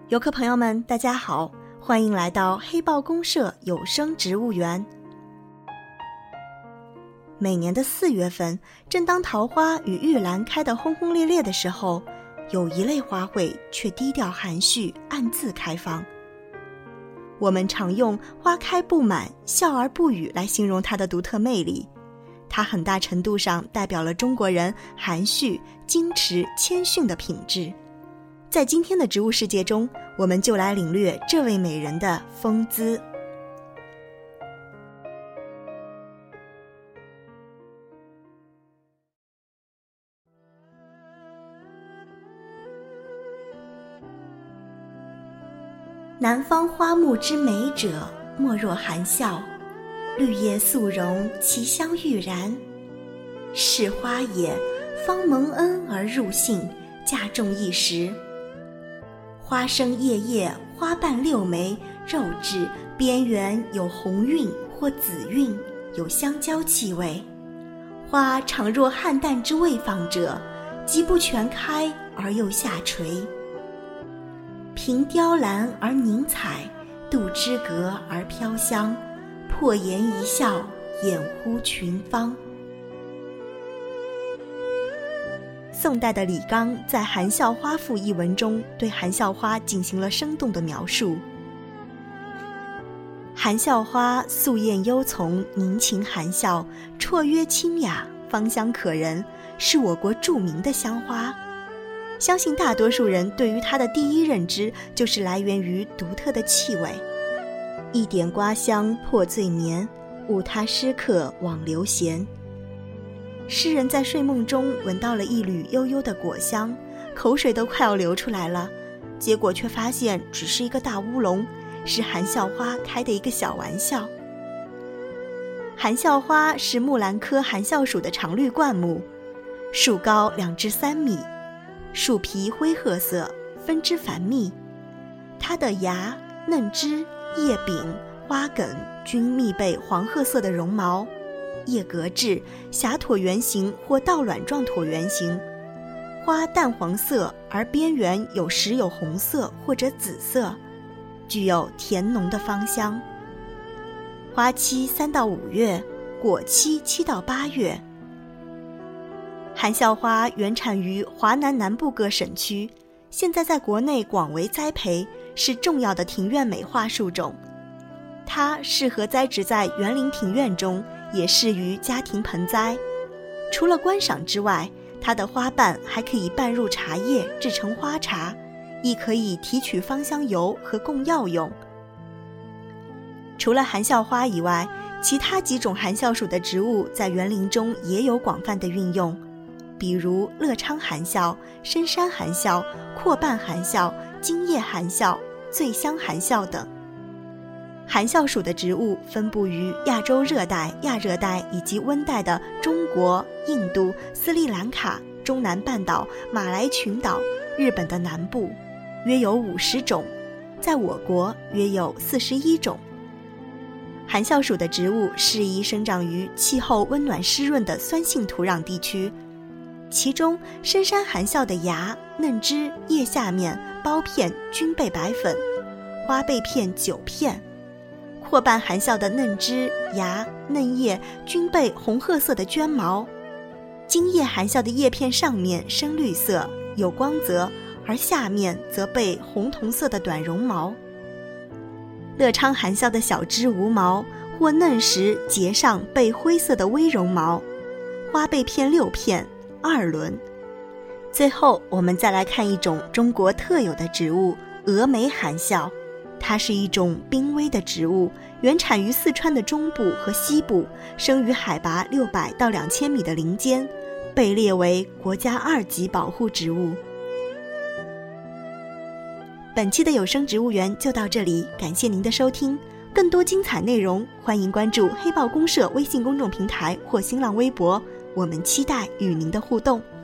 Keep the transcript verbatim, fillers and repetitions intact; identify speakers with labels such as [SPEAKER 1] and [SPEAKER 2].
[SPEAKER 1] 游客朋友们大家好，欢迎来到黑豹公社有声植物园。每年的四月份，正当桃花与玉兰开得轰轰烈烈的时候，有一类花卉却低调含蓄，暗自开放。我们常用花开不满，笑而不语来形容它的独特魅力，它很大程度上代表了中国人含蓄、矜持、谦逊的品质。在今天的植物世界中，我们就来领略这位美人的风姿。南方花木之美者，莫若含笑。绿叶素荣，其香郁然。是花也，方蒙恩而入杏，价重一时。花生叶叶，花瓣六枚，肉质，边缘有红晕或紫晕，有香蕉气味。花常若菡萏之未放者，即不全开而又下垂。凭雕栏而凝彩，度之阁而飘香，破颜一笑，掩乎群芳。宋代的李纲在《含笑花赋》一文中对含笑花进行了生动的描述。含笑花素艳幽从，凝情含笑，绰约清雅，芳香可人，是我国著名的香花。相信大多数人对于它的第一认知就是来源于独特的气味。一点瓜香破醉眠，误他诗客枉流闲。诗人在睡梦中闻到了一缕悠悠的果香，口水都快要流出来了，结果却发现只是一个大乌龙，是含笑花开的一个小玩笑。含笑花是木兰科含笑属的常绿灌木，树高两至三米，树皮灰褐色，分枝繁密。它的芽、嫩枝、叶柄、花梗均密被黄褐色的绒毛，叶格质，狭椭圆形或倒卵状椭圆形，花淡黄色，而边缘有时有红色或者紫色，具有甜浓的芳香。花期三到五月，果期七到八月。含笑花原产于华南南部各省区，现在在国内广为栽培，是重要的庭院美化树种。它适合栽植在园林庭院中，也适于家庭盆栽。除了观赏之外，它的花瓣还可以拌入茶叶制成花茶，亦可以提取芳香油和供药用。除了含笑花以外，其他几种含笑属的植物在园林中也有广泛的运用，比如乐昌含笑、深山含笑、阔瓣含笑、金叶含笑、醉香含笑等。含笑属的植物分布于亚洲热带、亚热带以及温带的中国、印度、斯里兰卡、中南半岛、马来群岛、日本的南部，约有五十种，在我国约有四十一种。含笑属的植物适宜生长于气候温暖湿润的酸性土壤地区，其中深山含笑的芽、嫩枝、叶下面、苞片均被白粉，花被片九片。阔瓣含笑的嫩枝、芽、嫩叶均被红褐色的绢毛，金叶含笑的叶片上面深绿色，有光泽，而下面则被红铜色的短绒毛。乐昌含笑的小枝无毛，或嫩时节上被灰色的微绒毛，花被片六片，二轮。最后我们再来看一种中国特有的植物峨眉含笑。它是一种濒危的植物，原产于四川的中部和西部，生于海拔六百到两千米的林间，被列为国家二级保护植物。本期的有声植物园就到这里，感谢您的收听。更多精彩内容，欢迎关注黑豹公社微信公众平台或新浪微博，我们期待与您的互动。